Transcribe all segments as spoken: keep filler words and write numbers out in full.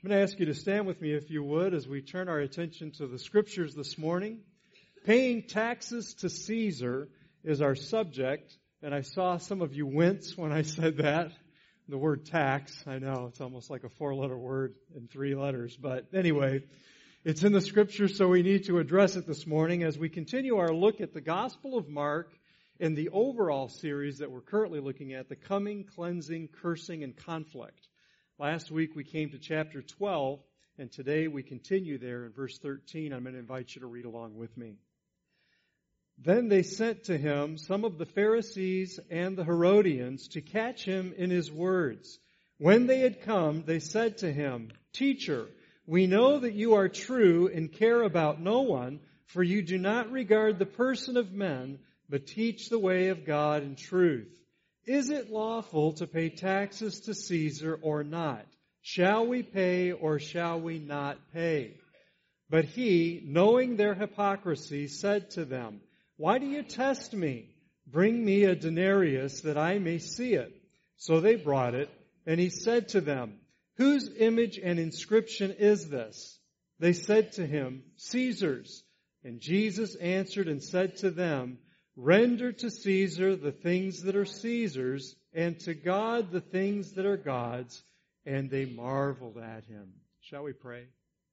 I'm going to ask you to stand with me, if you would, as we turn our attention to the Scriptures this morning. Paying taxes to Caesar is our subject, and I saw some of you wince when I said that. The word tax, I know, it's almost like a four-letter word in three letters, but anyway, it's in the Scriptures, so we need to address it this morning as we continue our look at the Gospel of Mark in the overall series that we're currently looking at, the coming, cleansing, cursing, and conflict. Last week we came to chapter twelve, and today we continue there in verse thirteen. I'm going to invite you to read along with me. Then they sent to him some of the Pharisees and the Herodians to catch him in his words. When they had come, they said to him, "Teacher, we know that you are true and care about no one, for you do not regard the person of men, but teach the way of God in truth. Is it lawful to pay taxes to Caesar or not? Shall we pay or shall we not pay?" But he, knowing their hypocrisy, said to them, "Why do you test me? Bring me a denarius that I may see it." So they brought it, and he said to them, "Whose image and inscription is this?" They said to him, "Caesar's." And Jesus answered and said to them, "Render to Caesar the things that are Caesar's, and to God the things that are God's." And they marveled at him. Shall we pray?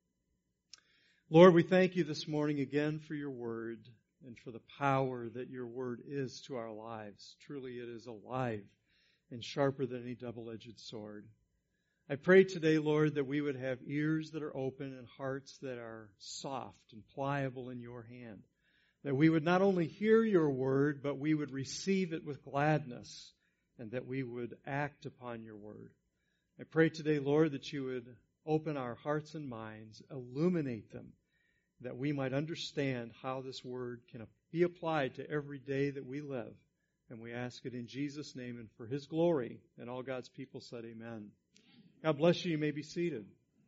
Lord, we thank you this morning again for your word and for the power that your word is to our lives. Truly it is alive and sharper than any double-edged sword. I pray today, Lord, that we would have ears that are open and hearts that are soft and pliable in your hand. That we would not only hear your word, but we would receive it with gladness, and that we would act upon your word. I pray today, Lord, that you would open our hearts and minds, illuminate them, that we might understand how this word can be applied to every day that we live. And we ask it in Jesus' name and for his glory. And all God's people said amen. God bless you. You may be seated.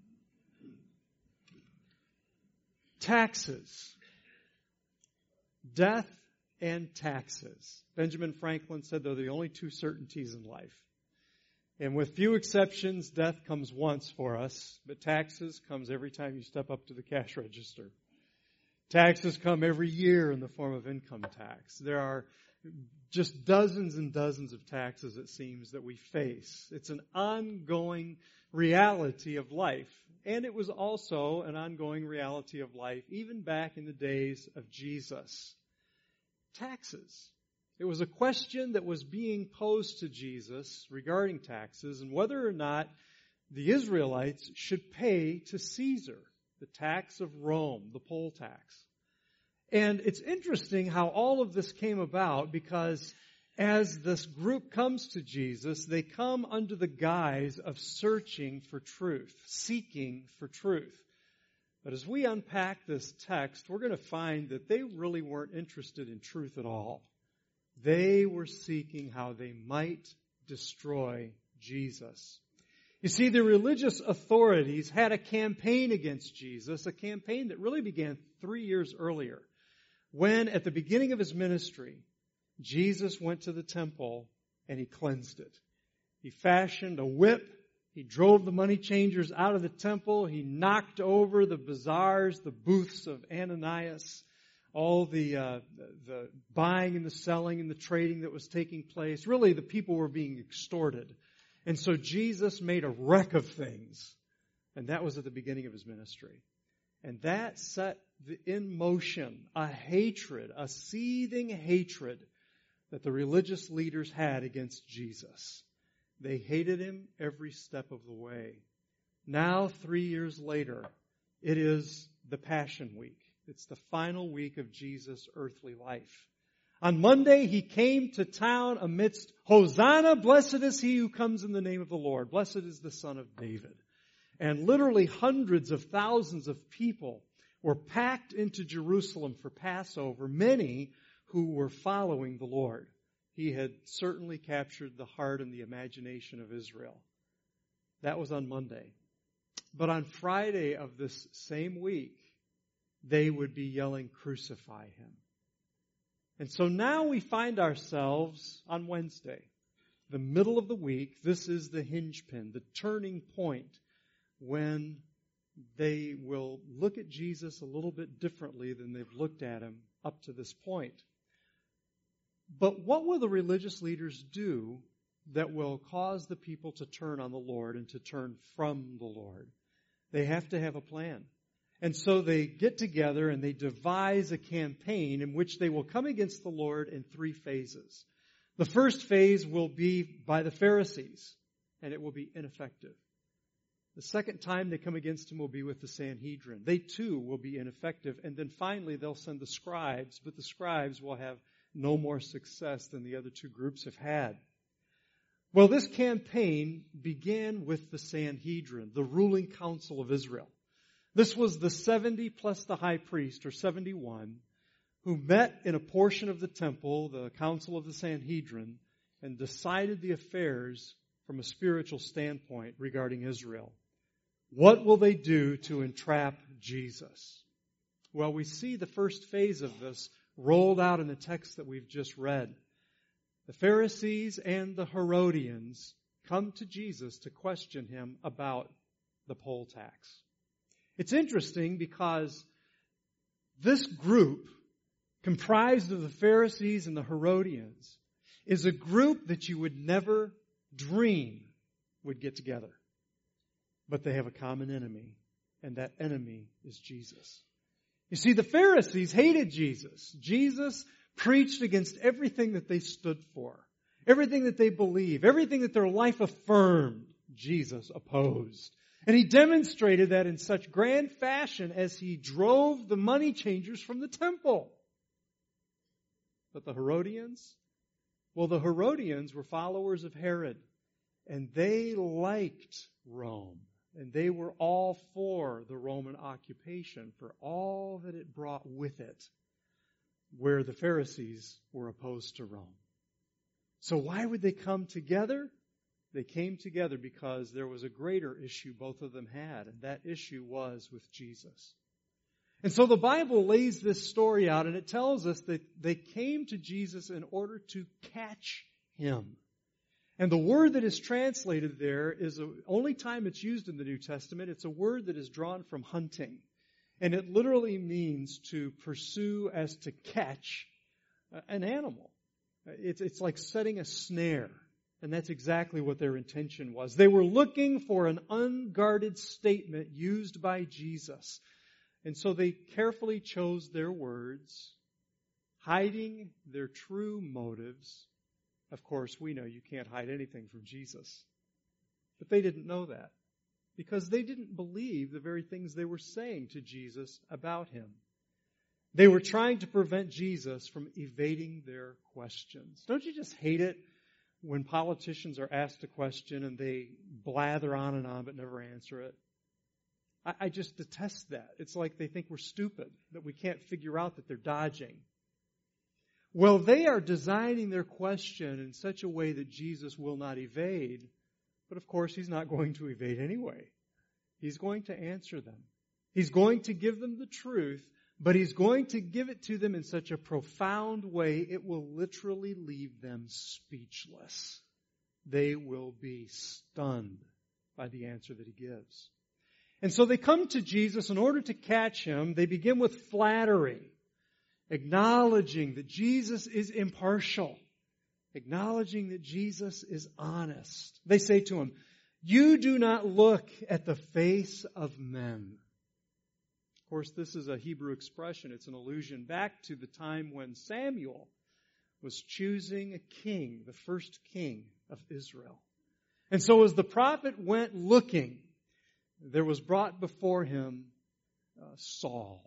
Taxes. Death and taxes. Benjamin Franklin said they're the only two certainties in life. And with few exceptions, death comes once for us, but taxes comes every time you step up to the cash register. Taxes come every year in the form of income tax. There are just dozens and dozens of taxes, it seems, that we face. It's an ongoing reality of life. And it was also an ongoing reality of life even back in the days of Jesus. Taxes. It was a question that was being posed to Jesus regarding taxes and whether or not the Israelites should pay to Caesar, the tax of Rome, the poll tax. And it's interesting how all of this came about because as this group comes to Jesus, they come under the guise of searching for truth, seeking for truth. But as we unpack this text, we're going to find that they really weren't interested in truth at all. They were seeking how they might destroy Jesus. You see, the religious authorities had a campaign against Jesus, a campaign that really began three years earlier, when at the beginning of his ministry, Jesus went to the temple and he cleansed it. He fashioned a whip. He drove the money changers out of the temple. He knocked over the bazaars, the booths of Ananias, all the, uh, the buying and the selling and the trading that was taking place. Really, the people were being extorted. And so Jesus made a wreck of things. And that was at the beginning of his ministry. And that set in motion a hatred, a seething hatred that the religious leaders had against Jesus. They hated him every step of the way. Now, three years later, it is the Passion Week. It's the final week of Jesus' earthly life. On Monday, he came to town amidst Hosanna, blessed is he who comes in the name of the Lord. Blessed is the Son of David. And literally hundreds of thousands of people were packed into Jerusalem for Passover, many who were following the Lord. He had certainly captured the heart and the imagination of Israel. That was on Monday. But on Friday of this same week, they would be yelling, "Crucify him." And so now we find ourselves on Wednesday, the middle of the week. This is the hinge pin, the turning point when they will look at Jesus a little bit differently than they've looked at him up to this point. But what will the religious leaders do that will cause the people to turn on the Lord and to turn from the Lord? They have to have a plan. And so they get together and they devise a campaign in which they will come against the Lord in three phases. The first phase will be by the Pharisees, and it will be ineffective. The second time they come against him will be with the Sanhedrin. They too will be ineffective. And then finally they'll send the scribes, but the scribes will have no more success than the other two groups have had. Well, this campaign began with the Sanhedrin, the ruling council of Israel. This was the seventy plus the high priest, or seventy-one, who met in a portion of the temple, the council of the Sanhedrin, and decided the affairs from a spiritual standpoint regarding Israel. What will they do to entrap Jesus? Well, we see the first phase of this rolled out in the text that we've just read. The Pharisees and the Herodians come to Jesus to question him about the poll tax. It's interesting because this group, comprised of the Pharisees and the Herodians, is a group that you would never dream would get together. But they have a common enemy, and that enemy is Jesus. You see, the Pharisees hated Jesus. Jesus preached against everything that they stood for, everything that they believed, everything that their life affirmed, Jesus opposed. And he demonstrated that in such grand fashion as he drove the money changers from the temple. But the Herodians? Well, the Herodians were followers of Herod, and they liked Rome. And they were all for the Roman occupation, for all that it brought with it, where the Pharisees were opposed to Rome. So why would they come together? They came together because there was a greater issue both of them had, and that issue was with Jesus. And so the Bible lays this story out, and it tells us that they came to Jesus in order to catch him. And the word that is translated there is the only time it's used in the New Testament. It's a word that is drawn from hunting. And it literally means to pursue as to catch an animal. It's, it's like setting a snare. And that's exactly what their intention was. They were looking for an unguarded statement used by Jesus. And so they carefully chose their words, hiding their true motives. Of course, we know you can't hide anything from Jesus. But they didn't know that because they didn't believe the very things they were saying to Jesus about him. They were trying to prevent Jesus from evading their questions. Don't you just hate it when politicians are asked a question and they blather on and on but never answer it? I, I just detest that. It's like they think we're stupid, that we can't figure out that they're dodging. Well, they are designing their question in such a way that Jesus will not evade. But of course, he's not going to evade anyway. He's going to answer them. He's going to give them the truth, but he's going to give it to them in such a profound way, it will literally leave them speechless. They will be stunned by the answer that he gives. And so they come to Jesus in order to catch him. They begin with flattery, acknowledging that Jesus is impartial, acknowledging that Jesus is honest. They say to him, "You do not look at the face of men." Of course, this is a Hebrew expression. It's an allusion back to the time when Samuel was choosing a king, the first king of Israel. And so as the prophet went looking, there was brought before him uh, Saul,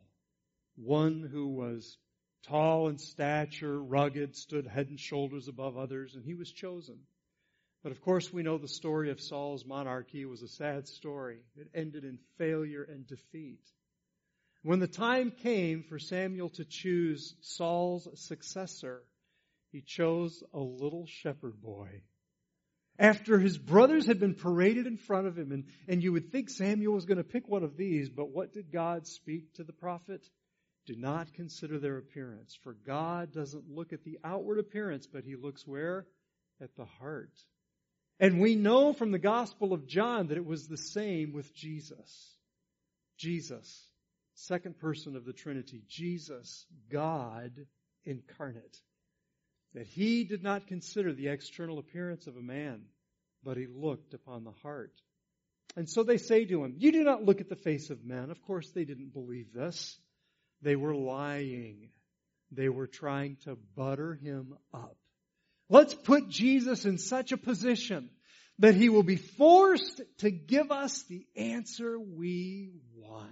one who was tall in stature, rugged, stood head and shoulders above others, and he was chosen. But of course, we know the story of Saul's monarchy. It was a sad story. It ended in failure and defeat. When the time came for Samuel to choose Saul's successor, he chose a little shepherd boy. After his brothers had been paraded in front of him, and, and you would think Samuel was going to pick one of these, but what did God speak to the prophet? Do not consider their appearance, for God doesn't look at the outward appearance, but he looks where? At the heart. And we know from the Gospel of John that it was the same with Jesus. Jesus, second person of the Trinity, Jesus, God incarnate. That He did not consider the external appearance of a man, but He looked upon the heart. And so they say to Him, you do not look at the face of men. Of course, they didn't believe this. They were lying. They were trying to butter Him up. Let's put Jesus in such a position that He will be forced to give us the answer we want.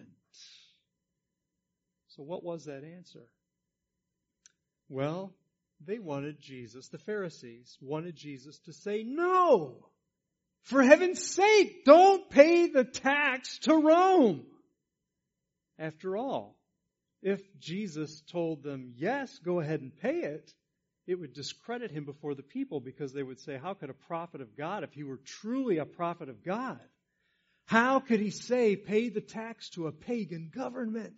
So what was that answer? Well, they wanted Jesus, the Pharisees wanted Jesus to say, no! For heaven's sake, don't pay the tax to Rome! After all, if Jesus told them, yes, go ahead and pay it, it would discredit Him before the people, because they would say, how could a prophet of God, if He were truly a prophet of God, how could He say, pay the tax to a pagan government?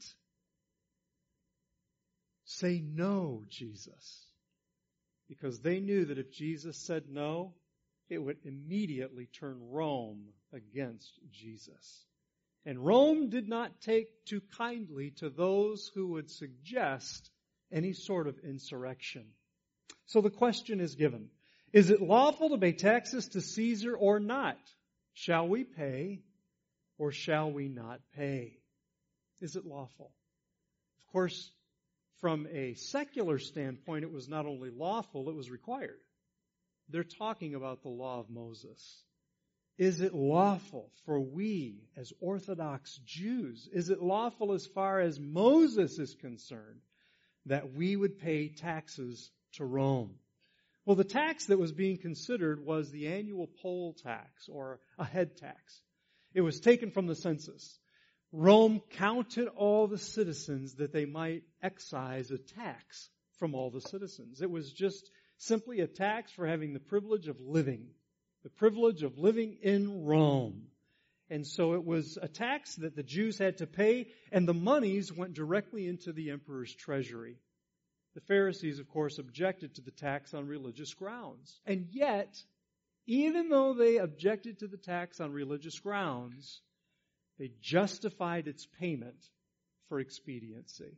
Say no, Jesus. Because they knew that if Jesus said no, it would immediately turn Rome against Jesus. And Rome did not take too kindly to those who would suggest any sort of insurrection. So the question is given, is it lawful to pay taxes to Caesar or not? Shall we pay or shall we not pay? Is it lawful? Of course, from a secular standpoint, it was not only lawful, it was required. They're talking about the law of Moses. Is it lawful for we as Orthodox Jews, is it lawful as far as Moses is concerned, that we would pay taxes to Rome? Well, the tax that was being considered was the annual poll tax, or a head tax. It was taken from the census. Rome counted all the citizens that they might excise a tax from all the citizens. It was just simply a tax for having the privilege of living, the privilege of living in Rome. And so it was a tax that the Jews had to pay, and the monies went directly into the emperor's treasury. The Pharisees, of course, objected to the tax on religious grounds. And yet, even though they objected to the tax on religious grounds, they justified its payment for expediency.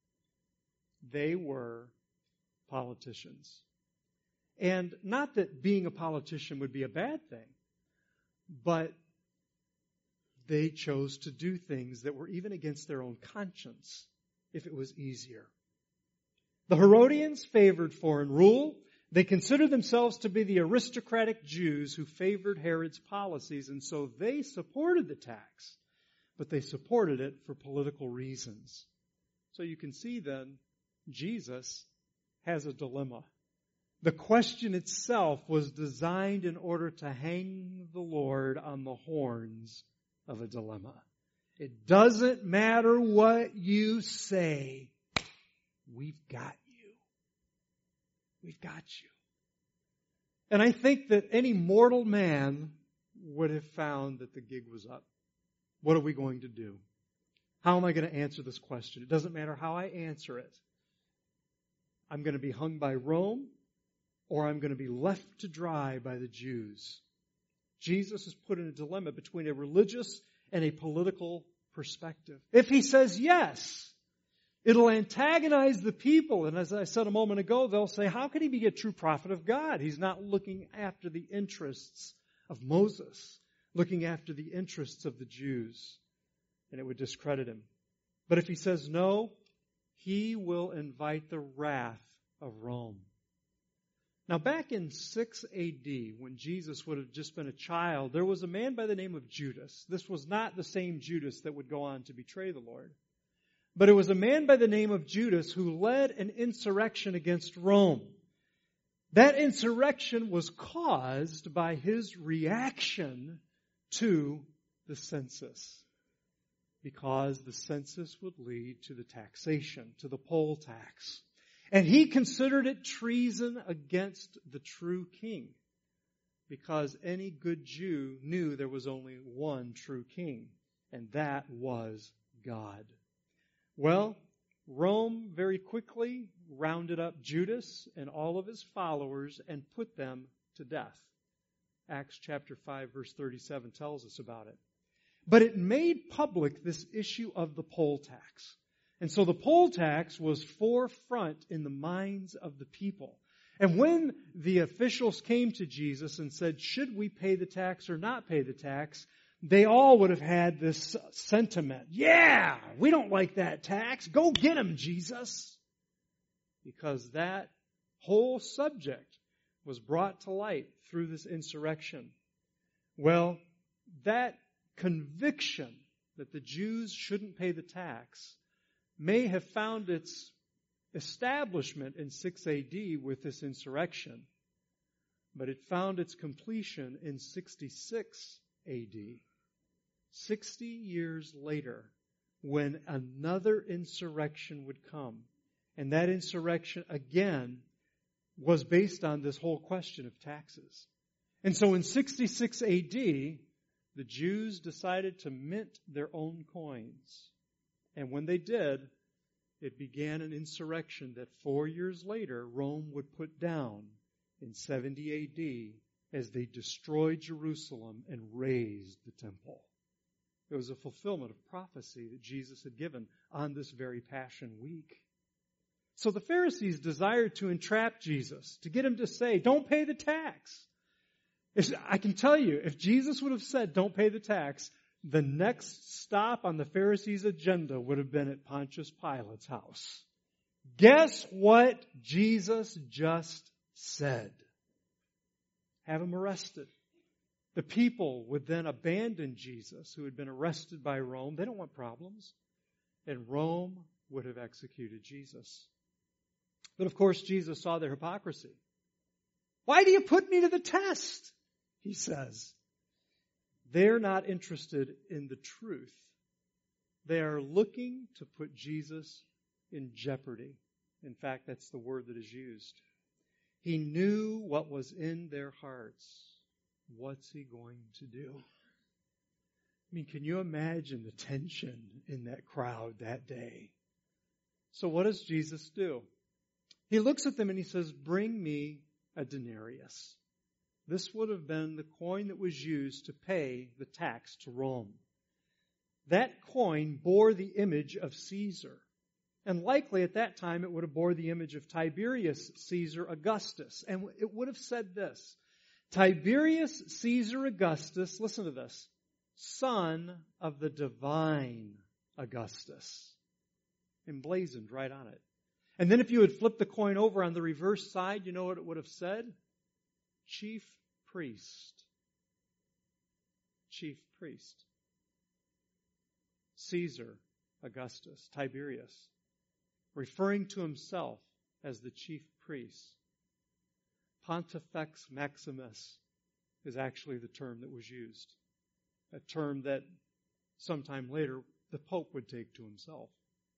They were politicians. And not that being a politician would be a bad thing, but they chose to do things that were even against their own conscience if it was easier. The Herodians favored foreign rule. They considered themselves to be the aristocratic Jews who favored Herod's policies, and so they supported the tax, but they supported it for political reasons. So you can see then, Jesus has a dilemma. The question itself was designed in order to hang the Lord on the horns of a dilemma. It doesn't matter what you say, we've got you. We've got you. And I think that any mortal man would have found that the gig was up. What are we going to do? How am I going to answer this question? It doesn't matter how I answer it. I'm going to be hung by Rome, or I'm going to be left to dry by the Jews. Jesus is put in a dilemma between a religious and a political perspective. If he says yes, it'll antagonize the people. And as I said a moment ago, they'll say, how could he be a true prophet of God? He's not looking after the interests of Moses, looking after the interests of the Jews. And it would discredit him. But if he says no, he will invite the wrath of Rome. Now, back in six A D, when Jesus would have just been a child, there was a man by the name of Judas. This was not the same Judas that would go on to betray the Lord. But it was a man by the name of Judas who led an insurrection against Rome. That insurrection was caused by his reaction to the census, because the census would lead to the taxation, to the poll tax. And he considered it treason against the true king, because any good Jew knew there was only one true king, and that was God. Well, Rome very quickly rounded up Judas and all of his followers and put them to death. Acts chapter five, verse thirty-seven tells us about it. But it made public this issue of the poll tax. And so the poll tax was forefront in the minds of the people. And when the officials came to Jesus and said, should we pay the tax or not pay the tax, they all would have had this sentiment. Yeah, we don't like that tax. Go get him, Jesus. Because that whole subject was brought to light through this insurrection. Well, that conviction that the Jews shouldn't pay the tax may have found its establishment in six A D with this insurrection, but it found its completion in sixty-six A D, sixty years later, when another insurrection would come. And that insurrection, again, was based on this whole question of taxes. And so in sixty-six A D, the Jews decided to mint their own coins. And when they did, it began an insurrection that four years later Rome would put down in seventy A D as they destroyed Jerusalem and razed the temple. It was a fulfillment of prophecy that Jesus had given on this very Passion Week. So the Pharisees desired to entrap Jesus, to get him to say, don't pay the tax. I can tell you, if Jesus would have said, don't pay the tax, the next stop on the Pharisees' agenda would have been at Pontius Pilate's house. Guess what Jesus just said? Have him arrested. The people would then abandon Jesus, who had been arrested by Rome. They don't want problems. And Rome would have executed Jesus. But of course, Jesus saw their hypocrisy. Why do you put me to the test? He says. They're not interested in the truth. They are looking to put Jesus in jeopardy. In fact, that's the word that is used. He knew what was in their hearts. What's he going to do? I mean, can you imagine the tension in that crowd that day? So what does Jesus do? He looks at them and he says, bring me a denarius. This would have been the coin that was used to pay the tax to Rome. That coin bore the image of Caesar. And likely at that time it would have bore the image of Tiberius Caesar Augustus. And it would have said this, Tiberius Caesar Augustus, listen to this, son of the divine Augustus. Emblazoned right on it. And then if you had flipped the coin over on the reverse side, you know what it would have said? Chief priest. Chief priest. Caesar Augustus, Tiberius, referring to himself as the chief priest. Pontifex Maximus is actually the term that was used. A term that sometime later the Pope would take to himself.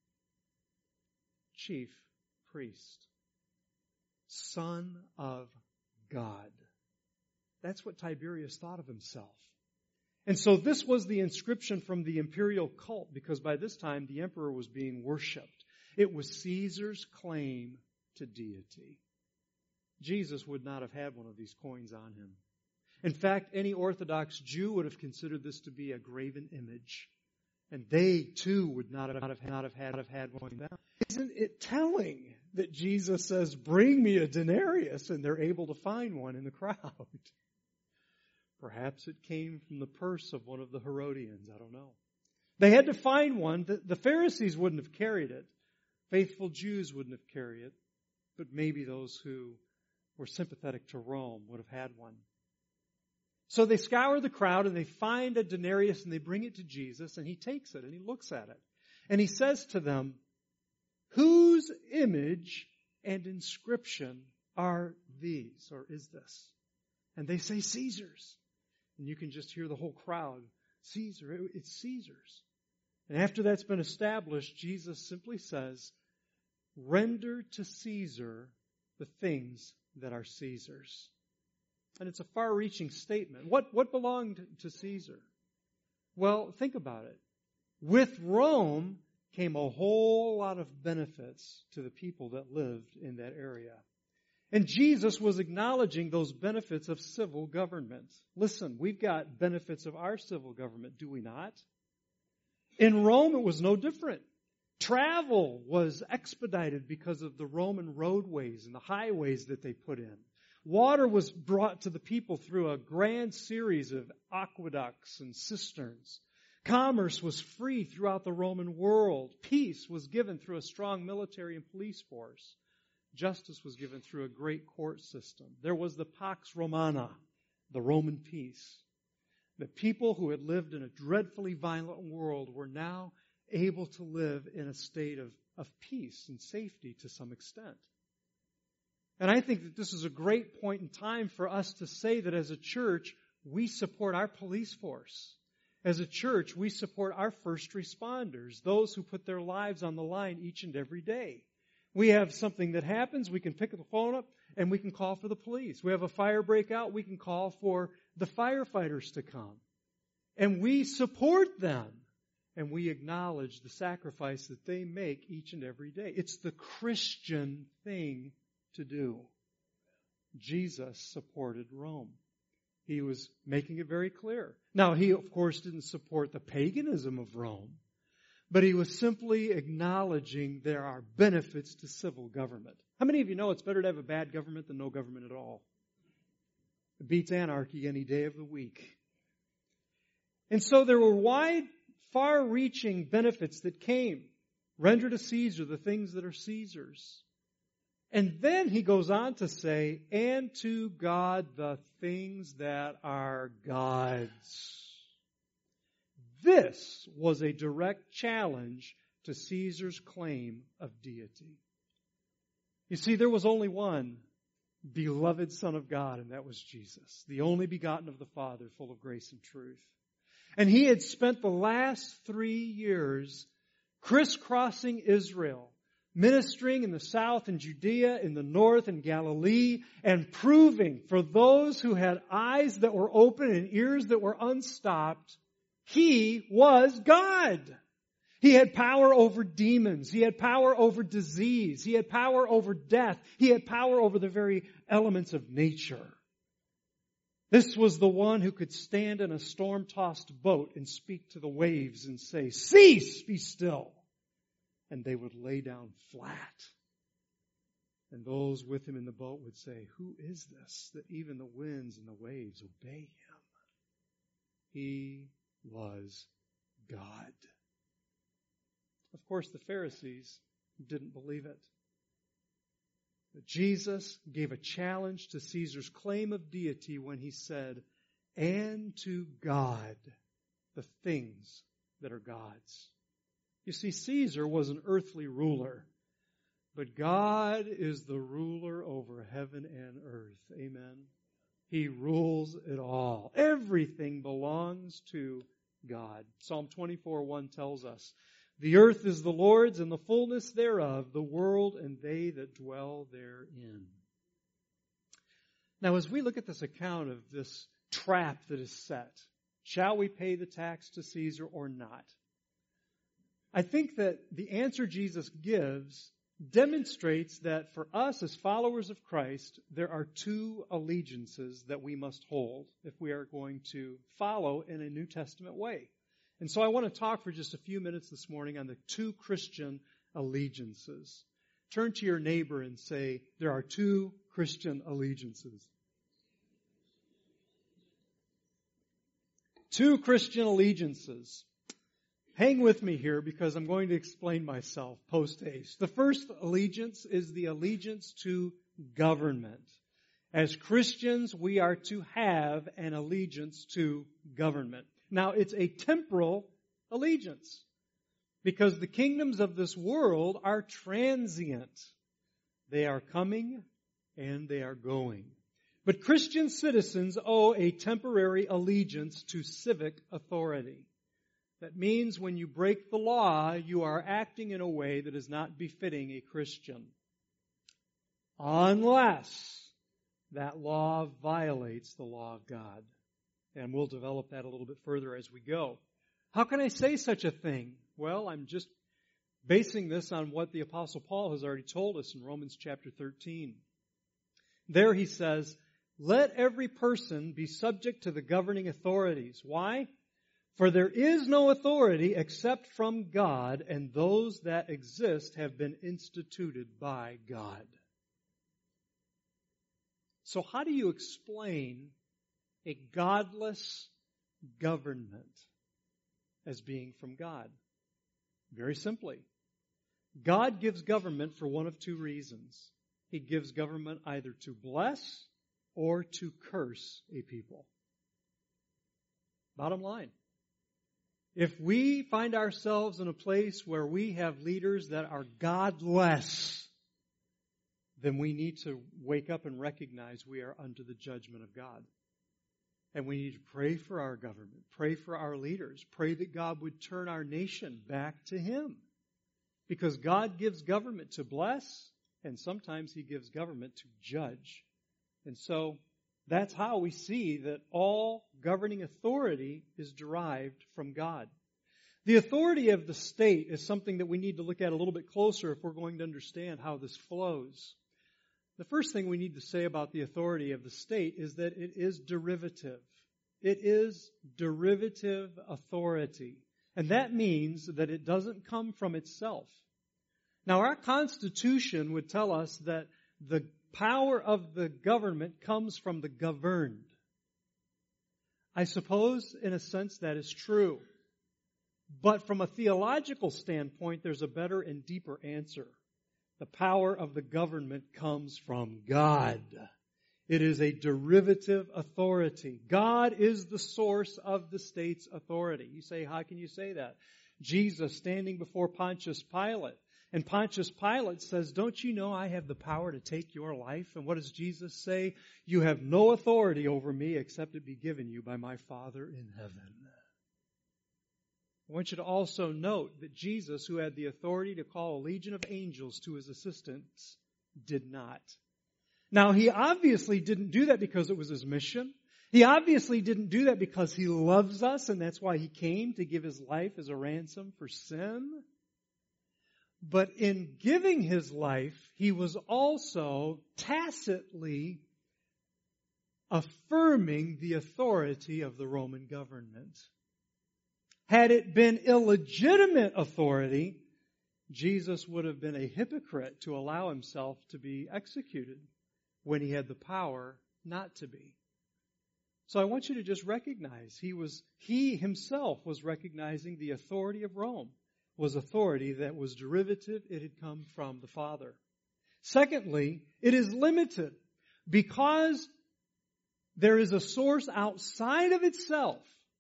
Chief priest. Son of God. That's what Tiberius thought of himself. And so this was the inscription from the imperial cult, because by this time the emperor was being worshipped. It was Caesar's claim to deity. Jesus would not have had one of these coins on him. In fact, any Orthodox Jew would have considered this to be a graven image. And they too would not have, not have, not have, had, have had one down. Isn't it telling that Jesus says, bring me a denarius, and they're able to find one in the crowd? Perhaps it came from the purse of one of the Herodians. I don't know. They had to find one. The, the Pharisees wouldn't have carried it. Faithful Jews wouldn't have carried it. But maybe those who were sympathetic to Rome would have had one. So they scour the crowd and they find a denarius and they bring it to Jesus, and he takes it and he looks at it. And he says to them, whose image and inscription are these, or is this? And they say Caesar's. And you can just hear the whole crowd, Caesar, it's Caesar's. And after that's been established, Jesus simply says, render to Caesar the things that are Caesar's. And it's a far-reaching statement. What, what belonged to Caesar? Well, think about it. With Rome came a whole lot of benefits to the people that lived in that area. And Jesus was acknowledging those benefits of civil government. Listen, we've got benefits of our civil government, do we not? In Rome, it was no different. Travel was expedited because of the Roman roadways and the highways that they put in. Water was brought to the people through a grand series of aqueducts and cisterns. Commerce was free throughout the Roman world. Peace was given through a strong military and police force. Justice was given through a great court system. There was the Pax Romana, the Roman peace. The people who had lived in a dreadfully violent world were now able to live in a state of, of peace and safety to some extent. And I think that this is a great point in time for us to say that as a church, we support our police force. As a church, we support our first responders, those who put their lives on the line each and every day. We have something that happens, we can pick the phone up and we can call for the police. We have a fire breakout, we can call for the firefighters to come. And we support them. And we acknowledge the sacrifice that they make each and every day. It's the Christian thing to do. Jesus supported Rome. He was making it very clear. Now, he, of course, didn't support the paganism of Rome, but he was simply acknowledging there are benefits to civil government. How many of you know it's better to have a bad government than no government at all? It beats anarchy any day of the week. And so there were wide, far-reaching benefits that came. Render to Caesar the things that are Caesar's. And then he goes on to say, and to God the things that are God's. This was a direct challenge to Caesar's claim of deity. You see, there was only one beloved Son of God, and that was Jesus, the only begotten of the Father, full of grace and truth. And he had spent the last three years crisscrossing Israel, ministering in the south and Judea, in the north and Galilee, and proving for those who had eyes that were open and ears that were unstopped, he was God. He had power over demons. He had power over disease. He had power over death. He had power over the very elements of nature. This was the one who could stand in a storm-tossed boat and speak to the waves and say, "Cease, be still." And they would lay down flat. And those with him in the boat would say, "Who is this that even the winds and the waves obey him?" He was God. Of course, the Pharisees didn't believe it. But Jesus gave a challenge to Caesar's claim of deity when he said, and to God the things that are God's. You see, Caesar was an earthly ruler, but God is the ruler over heaven and earth. Amen. He rules it all. Everything belongs to God. Psalm twenty-four one tells us, "The earth is the Lord's and the fullness thereof, the world and they that dwell therein." Now, as we look at this account of this trap that is set, shall we pay the tax to Caesar or not? I think that the answer Jesus gives demonstrates that for us as followers of Christ, there are two allegiances that we must hold if we are going to follow in a New Testament way. And so I want to talk for just a few minutes this morning on the two Christian allegiances. Turn to your neighbor and say, there are two Christian allegiances. Two Christian allegiances. Hang with me here because I'm going to explain myself post haste. The first allegiance is the allegiance to government. As Christians, we are to have an allegiance to government. Now, it's a temporal allegiance because the kingdoms of this world are transient. They are coming and they are going. But Christian citizens owe a temporary allegiance to civic authority. That means when you break the law, you are acting in a way that is not befitting a Christian. Unless that law violates the law of God. And we'll develop that a little bit further as we go. How can I say such a thing? Well, I'm just basing this on what the Apostle Paul has already told us in Romans chapter thirteen. There he says, let every person be subject to the governing authorities. Why? For there is no authority except from God, and those that exist have been instituted by God. So how do you explain a godless government as being from God? Very simply, God gives government for one of two reasons. He gives government either to bless or to curse a people. Bottom line. If we find ourselves in a place where we have leaders that are godless, then we need to wake up and recognize we are under the judgment of God. And we need to pray for our government, pray for our leaders, pray that God would turn our nation back to Him. Because God gives government to bless, and sometimes He gives government to judge. And so that's how we see that all governing authority is derived from God. The authority of the state is something that we need to look at a little bit closer if we're going to understand how this flows. The first thing we need to say about the authority of the state is that it is derivative. It is derivative authority. And that means that it doesn't come from itself. Now, our Constitution would tell us that the power of the government comes from the governed. I suppose, in a sense, that is true. But from a theological standpoint, there's a better and deeper answer. The power of the government comes from God. It is a derivative authority. God is the source of the state's authority. You say, how can you say that? Jesus standing before Pontius Pilate. And Pontius Pilate says, don't you know I have the power to take your life? And what does Jesus say? You have no authority over me except it be given you by my Father in heaven. I want you to also note that Jesus, who had the authority to call a legion of angels to His assistance, did not. Now, He obviously didn't do that because it was His mission. He obviously didn't do that because He loves us, and that's why He came to give His life as a ransom for sin. But in giving His life, He was also tacitly affirming the authority of the Roman government. Had it been illegitimate authority, Jesus would have been a hypocrite to allow Himself to be executed when He had the power not to be. So I want you to just recognize He was, He Himself was recognizing the authority of Rome was authority that was derivative. It had come from the Father. Secondly, it is limited because there is a source outside of itself.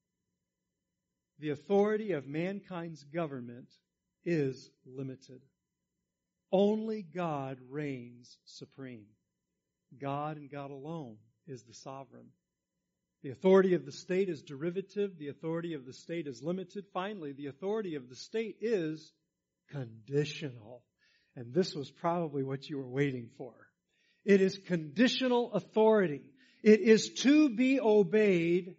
The authority of mankind's government is limited. Only God reigns supreme. God and God alone is the sovereign. The authority of the state is derivative. The authority of the state is limited. Finally, the authority of the state is conditional. And this was probably what you were waiting for. It is conditional authority. It is to be obeyed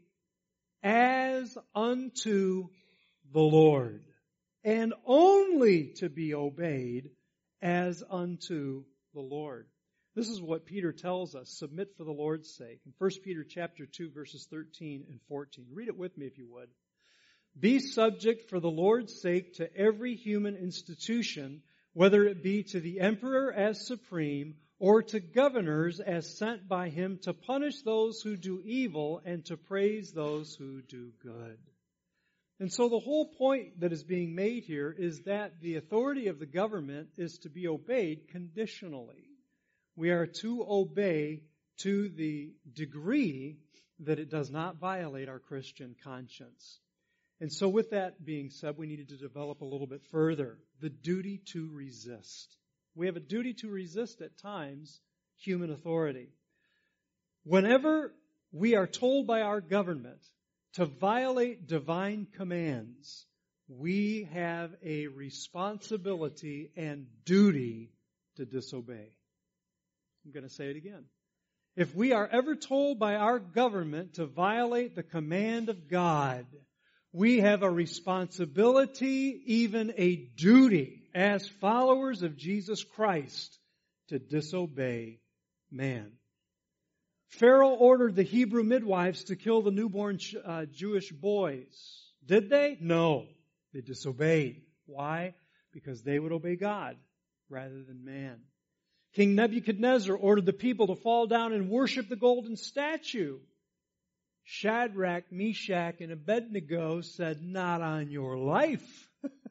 as unto the Lord, and only to be obeyed as unto the Lord. This is what Peter tells us, submit for the Lord's sake. In First Peter chapter two, verses thirteen and fourteen. Read it with me if you would. Be subject for the Lord's sake to every human institution, whether it be to the emperor as supreme, or to governors as sent by him to punish those who do evil and to praise those who do good. And so the whole point that is being made here is that the authority of the government is to be obeyed conditionally. We are to obey to the degree that it does not violate our Christian conscience. And so with that being said, we needed to develop a little bit further the duty to resist. We have a duty to resist at times human authority. Whenever we are told by our government to violate divine commands, we have a responsibility and duty to disobey. I'm going to say it again. If we are ever told by our government to violate the command of God, we have a responsibility, even a duty, as followers of Jesus Christ, to disobey man. Pharaoh ordered the Hebrew midwives to kill the newborn uh, Jewish boys. Did they? No. They disobeyed. Why? Because they would obey God rather than man. King Nebuchadnezzar ordered the people to fall down and worship the golden statue. Shadrach, Meshach, and Abednego said, not on your life.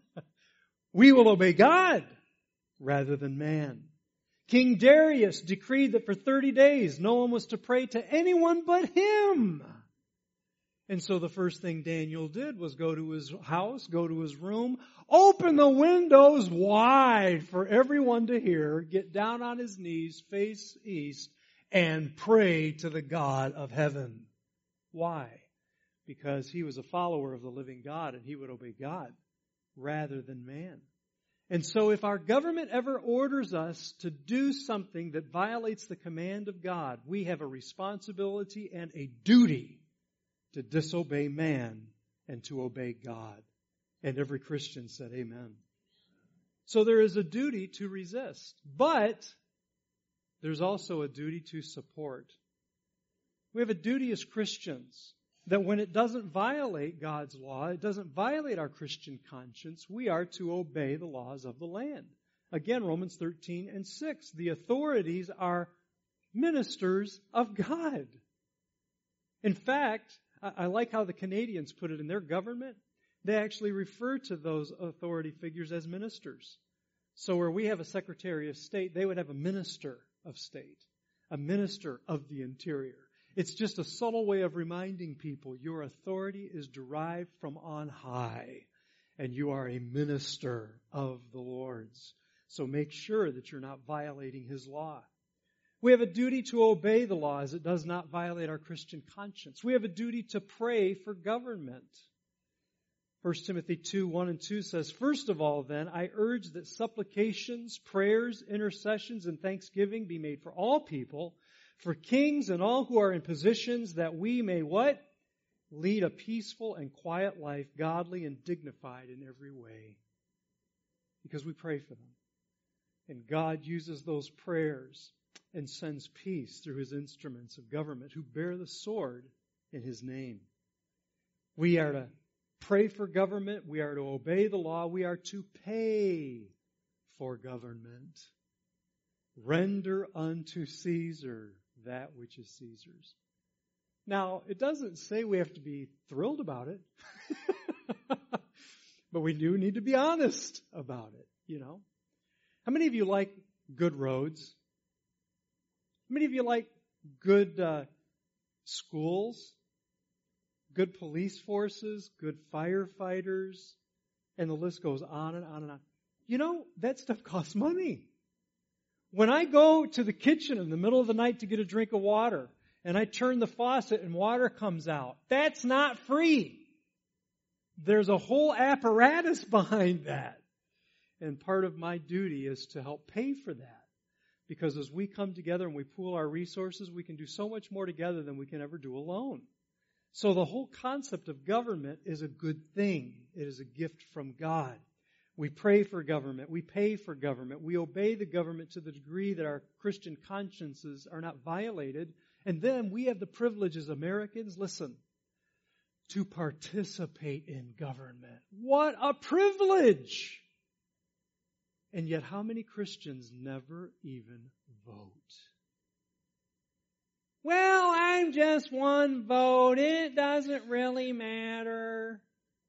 We will obey God rather than man. King Darius decreed that for thirty days no one was to pray to anyone but him. And so the first thing Daniel did was go to his house, go to his room, open the windows wide for everyone to hear, get down on his knees, face east, and pray to the God of heaven. Why? Because he was a follower of the living God and he would obey God rather than man. And so if our government ever orders us to do something that violates the command of God, we have a responsibility and a duty to disobey man and to obey God. And every Christian said amen. So there is a duty to resist, but there's also a duty to support. We have a duty as Christians that when it doesn't violate God's law, it doesn't violate our Christian conscience, we are to obey the laws of the land. Again, Romans thirteen and six, the authorities are ministers of God. In fact, I like how the Canadians put it in their government. They actually refer to those authority figures as ministers. So where we have a Secretary of State, they would have a Minister of State, a Minister of the Interior. It's just a subtle way of reminding people your authority is derived from on high, and you are a minister of the Lord's. So make sure that you're not violating His law. We have a duty to obey the law as it does not violate our Christian conscience. We have a duty to pray for government. First Timothy two, one and two says, first of all, then, I urge that supplications, prayers, intercessions, and thanksgiving be made for all people, for kings and all who are in positions, that we may what? Lead a peaceful and quiet life, godly and dignified in every way. Because we pray for them. And God uses those prayers and sends peace through His instruments of government who bear the sword in His name. We are to pray for government. We are to obey the law. We are to pay for government. Render unto Caesar that which is Caesar's. Now, it doesn't say we have to be thrilled about it. But we do need to be honest about it, you know. How many of you like good roads? How many of you like good uh, schools, good police forces, good firefighters, and the list goes on and on and on? You know, that stuff costs money. When I go to the kitchen in the middle of the night to get a drink of water, and I turn the faucet and water comes out, that's not free. There's a whole apparatus behind that. And part of my duty is to help pay for that. Because as we come together and we pool our resources, we can do so much more together than we can ever do alone. So the whole concept of government is a good thing. It is a gift from God. We pray for government. We pay for government. We obey the government to the degree that our Christian consciences are not violated. And then we have the privilege as Americans, listen, to participate in government. What a privilege! And yet how many Christians never even vote? Well, I'm just one vote. It doesn't really matter.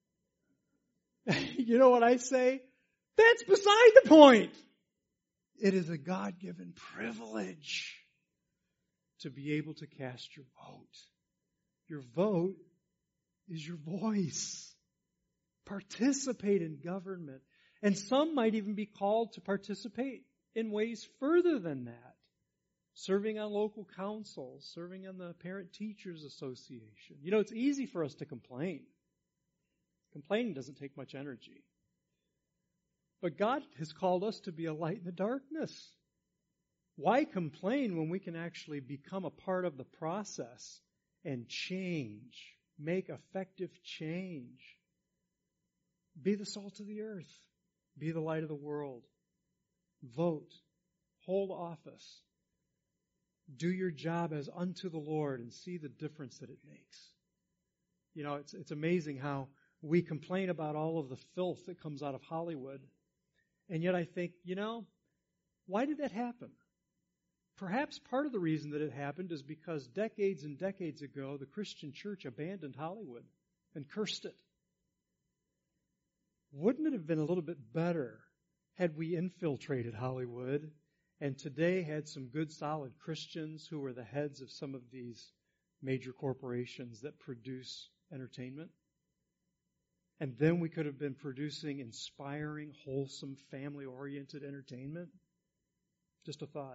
You know what I say? That's beside the point. It is a God-given privilege to be able to cast your vote. Your vote is your voice. Participate in government. And some might even be called to participate in ways further than that. Serving on local councils, serving on the Parent Teachers Association. You know, it's easy for us to complain. Complaining doesn't take much energy. But God has called us to be a light in the darkness. Why complain when we can actually become a part of the process and change, make effective change? Be the salt of the earth. Be the light of the world. Vote. Hold office. do your job as unto the Lord and see the difference that it makes. You know, it's, it's amazing how we complain about all of the filth that comes out of Hollywood. And yet I think, you know, why did that happen? Perhaps part of the reason that it happened is because decades and decades ago, the Christian church abandoned Hollywood and cursed it. Wouldn't it have been a little bit better had we infiltrated Hollywood and today had some good, solid Christians who were the heads of some of these major corporations that produce entertainment? And then we could have been producing inspiring, wholesome, family-oriented entertainment. Just a thought.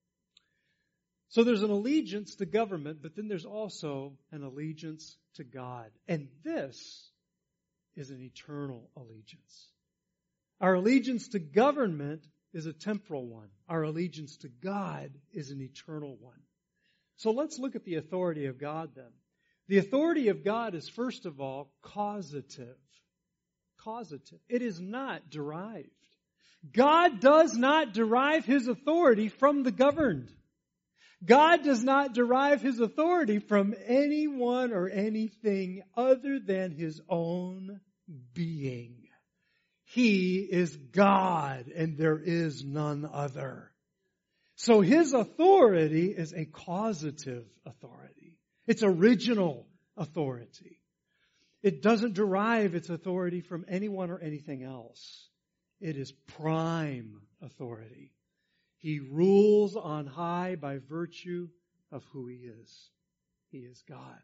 So there's an allegiance to government, but then there's also an allegiance to God. And this is an eternal allegiance. Our allegiance to government is a temporal one. Our allegiance to God is an eternal one. So let's look at the authority of God then. The authority of God is, first of all, causative. Causative. It is not derived. God does not derive His authority from the governed. God does not derive His authority from anyone or anything other than His own being. He is God and there is none other. So His authority is a causative authority. It's original authority. It doesn't derive its authority from anyone or anything else. It is prime authority. He rules on high by virtue of who He is. He is God.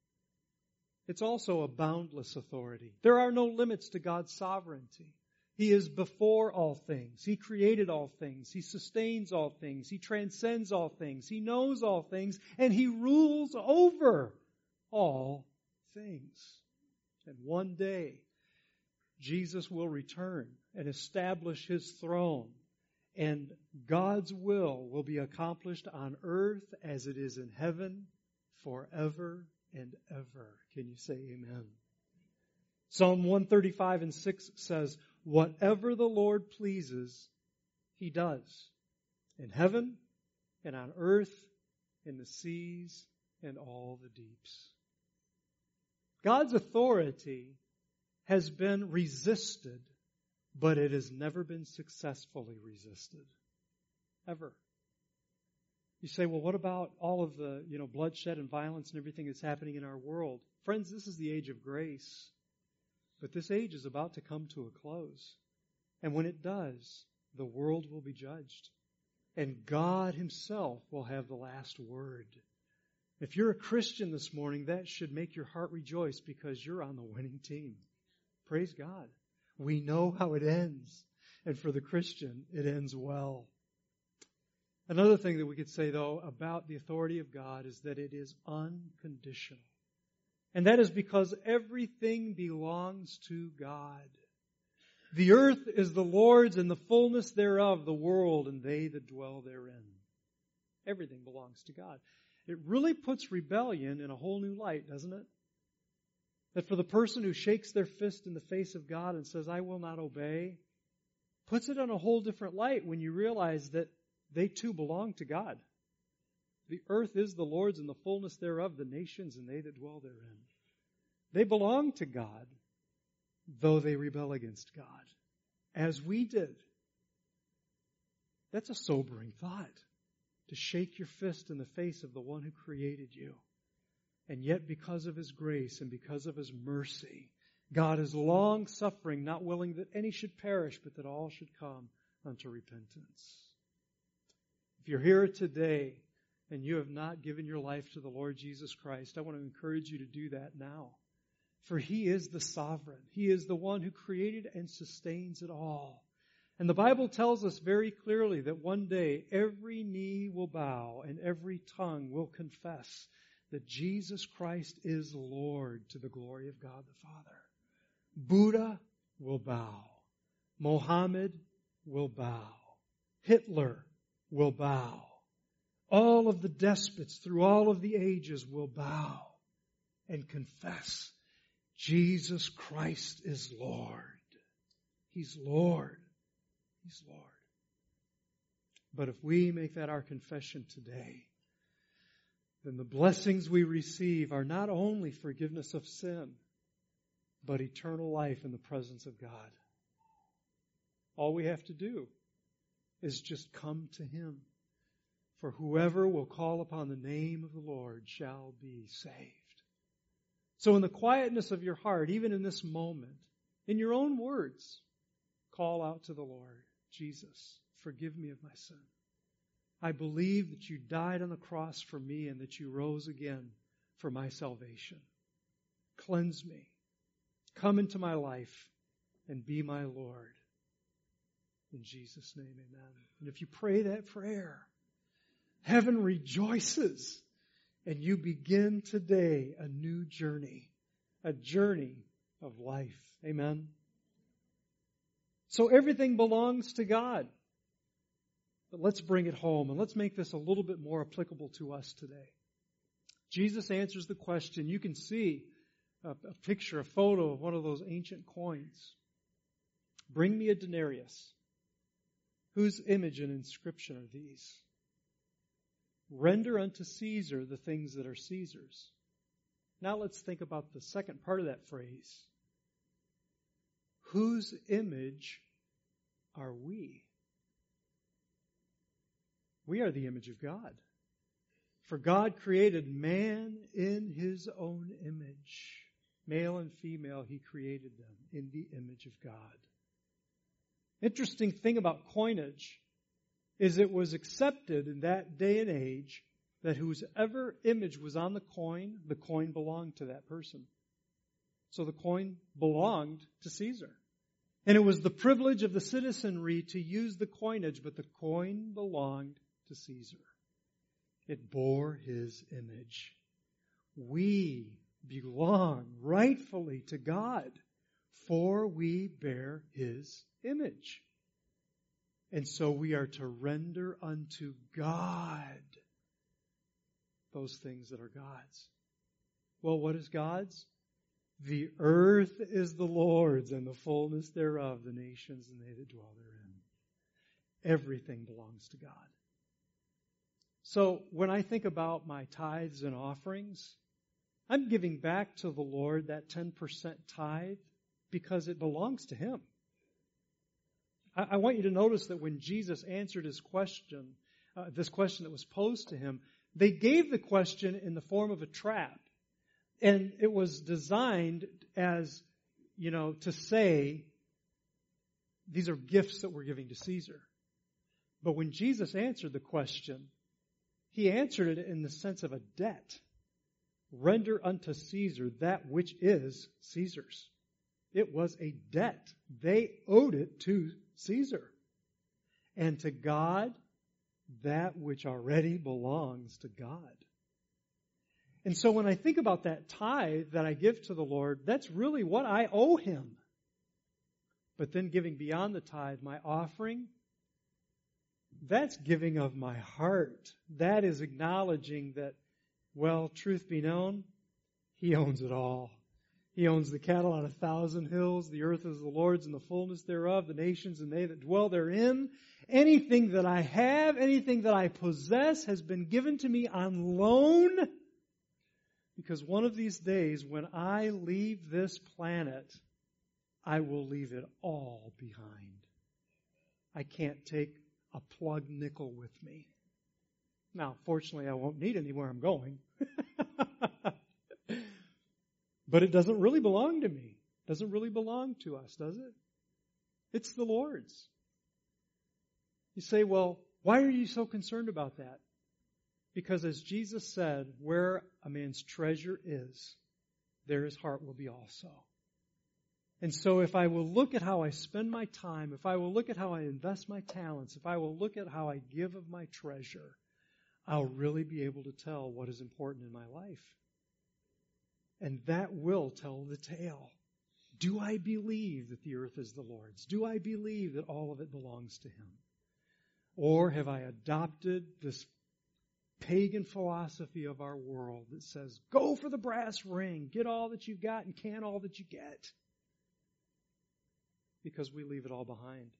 It's also a boundless authority. There are no limits to God's sovereignty. He is before all things. He created all things. He sustains all things. He transcends all things. He knows all things. And He rules over all things. And one day, Jesus will return and establish His throne. And God's will will be accomplished on earth as it is in heaven forever and ever. Can you say amen? Psalm one thirty-five and six says, whatever the Lord pleases, He does. In heaven and on earth, in the seas and all the deeps. God's authority has been resisted, but it has never been successfully resisted. Ever. You say, well, what about all of the, you know, bloodshed and violence and everything that's happening in our world? Friends, this is the age of grace. But this age is about to come to a close. And when it does, the world will be judged. And God Himself will have the last word. If you're a Christian this morning, that should make your heart rejoice because you're on the winning team. Praise God. We know how it ends. And for the Christian, it ends well. Another thing that we could say, though, about the authority of God is that it is unconditional. And that is because everything belongs to God. The earth is the Lord's and the fullness thereof, the world and they that dwell therein. Everything belongs to God. It really puts rebellion in a whole new light, doesn't it? That for the person who shakes their fist in the face of God and says, I will not obey, puts it on a whole different light when you realize that they too belong to God. The earth is the Lord's and the fullness thereof, the nations and they that dwell therein. They belong to God, though they rebel against God, as we did. That's a sobering thought, to shake your fist in the face of the one who created you. And yet, because of His grace and because of His mercy, God is long-suffering, not willing that any should perish, but that all should come unto repentance. If you're here today and you have not given your life to the Lord Jesus Christ, I want to encourage you to do that now. For He is the sovereign. He is the one who created and sustains it all. And the Bible tells us very clearly that one day every knee will bow and every tongue will confess that Jesus Christ is Lord to the glory of God the Father. Buddha will bow. Mohammed will bow. Hitler will bow. All of the despots through all of the ages will bow and confess Jesus Christ is Lord. He's Lord. He's Lord. But if we make that our confession today, then the blessings we receive are not only forgiveness of sin, but eternal life in the presence of God. All we have to do is just come to Him. For whoever will call upon the name of the Lord shall be saved. So in the quietness of your heart, even in this moment, in your own words, call out to the Lord, Jesus, forgive me of my sin. I believe that you died on the cross for me and that you rose again for my salvation. Cleanse me. Come into my life and be my Lord. In Jesus' name, amen. And if you pray that prayer, heaven rejoices and you begin today a new journey, a journey of life. Amen. So everything belongs to God. But let's bring it home and let's make this a little bit more applicable to us today. Jesus answers the question. You can see a, a picture, a photo of one of those ancient coins. Bring me a denarius. Whose image and inscription are these? Render unto Caesar the things that are Caesar's. Now let's think about the second part of that phrase. Whose image are we? We are the image of God. For God created man in His own image. Male and female, He created them in the image of God. Interesting thing about coinage is it was accepted in that day and age that whosever image was on the coin, the coin belonged to that person. So the coin belonged to Caesar. And it was the privilege of the citizenry to use the coinage, but the coin belonged to Caesar. It bore his image. We belong rightfully to God, for we bear His image. And so we are to render unto God those things that are God's. Well, what is God's? The earth is the Lord's and the fullness thereof, the nations and they that dwell therein. Everything belongs to God. So when I think about my tithes and offerings, I'm giving back to the Lord that ten percent tithe because it belongs to Him. I, I want you to notice that when Jesus answered his question, uh, this question that was posed to Him, they gave the question in the form of a trap. And it was designed as, you know, to say, these are gifts that we're giving to Caesar. But when Jesus answered the question, He answered it in the sense of a debt. Render unto Caesar that which is Caesar's. It was a debt. They owed it to Caesar. And to God, that which already belongs to God. And so when I think about that tithe that I give to the Lord, that's really what I owe Him. But then giving beyond the tithe, my offering, that's giving of my heart. That is acknowledging that, well, truth be known, He owns it all. He owns the cattle on a thousand hills. The earth is the Lord's and the fullness thereof, the nations and they that dwell therein. Anything that I have, anything that I possess has been given to me on loan. Because one of these days, when I leave this planet, I will leave it all behind. I can't take a plug nickel with me. Now, fortunately, I won't need any where I'm going. But it doesn't really belong to me. It doesn't really belong to us, does it? It's the Lord's. You say, well, why are you so concerned about that? Because as Jesus said, where a man's treasure is, there his heart will be also. And so if I will look at how I spend my time, if I will look at how I invest my talents, if I will look at how I give of my treasure, I'll really be able to tell what is important in my life. And that will tell the tale. Do I believe that the earth is the Lord's? Do I believe that all of it belongs to Him? Or have I adopted this pagan philosophy of our world that says, go for the brass ring, get all that you've got and can all that you get? Because we leave it all behind.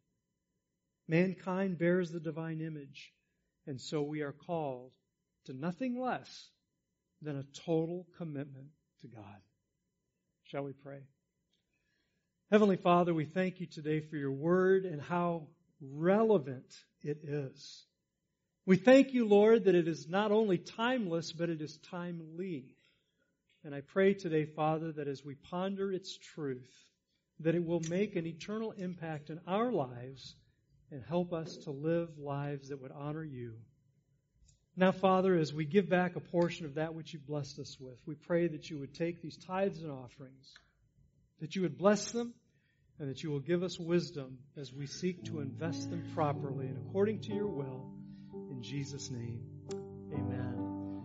Mankind bears the divine image, and so we are called to nothing less than a total commitment to God. Shall we pray? Heavenly Father, we thank you today for your word and how relevant it is. We thank you, Lord, that it is not only timeless, but it is timely. And I pray today, Father, that as we ponder its truth, that it will make an eternal impact in our lives and help us to live lives that would honor you. Now, Father, as we give back a portion of that which you've blessed us with, we pray that you would take these tithes and offerings, that you would bless them, and that you will give us wisdom as we seek to invest them properly and according to your will. In Jesus' name, amen.